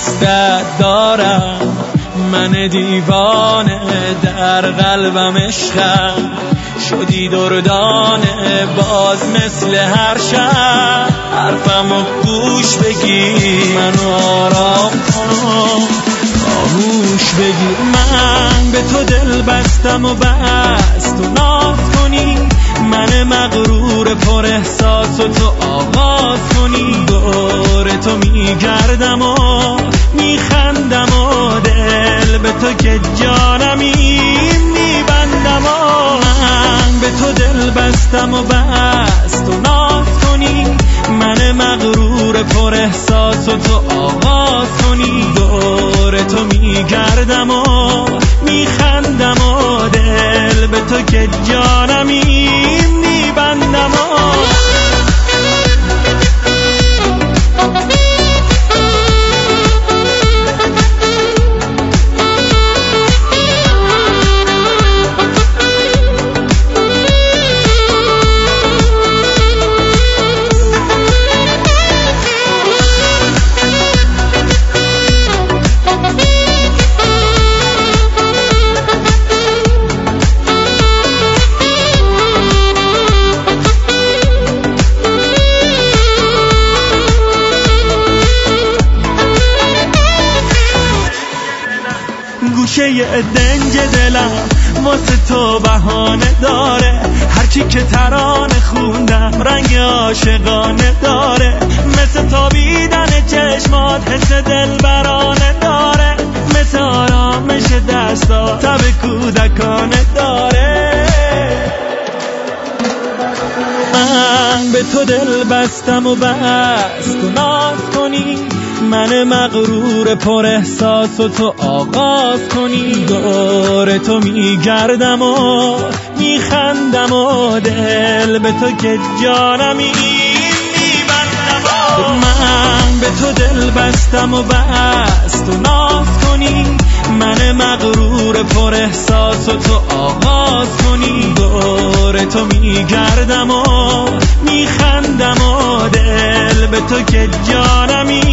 دوستت دارم، من دیوانه در قلبم عشقم، شدی دردانه باز مثل هر شب. حرفمو گوش بگیر، منو آرام کن، آغوش بگیر. من به تو دل بستم و بس تو ناز کنی، من مغرور پر احساس و تو آغاز کنی. دور تو میگردم و میخندم و دل به تو که جانمی میبندم و من به تو دل بستم و بس تو ناز کنی، من مغرور پر احساس و تو آغاز کنی. دور تو میگردم و میخندم و دل به تو که جانمی میبندم و گوشه دنج دلم واسه تو بهانه داره، هرچی که ترانه خوندم رنگ عاشقانه داره. مثل تابیدن چشمات حس دلبرانه داره، مثل آرامش دستا تب کودکانه داره. من به تو دل بستم و بس تو ناز کنی، من مغرور پر احساس و تو آغاز کنی. دور تو میگردم و میخندم و دل به تو که جانمی میبندم و من به تو دل بستم و بس تو ناز کنی، من مغرور پر احساس و تو آغاز کنی. دور تو میگردم و میخندم و دل به تو که جانمی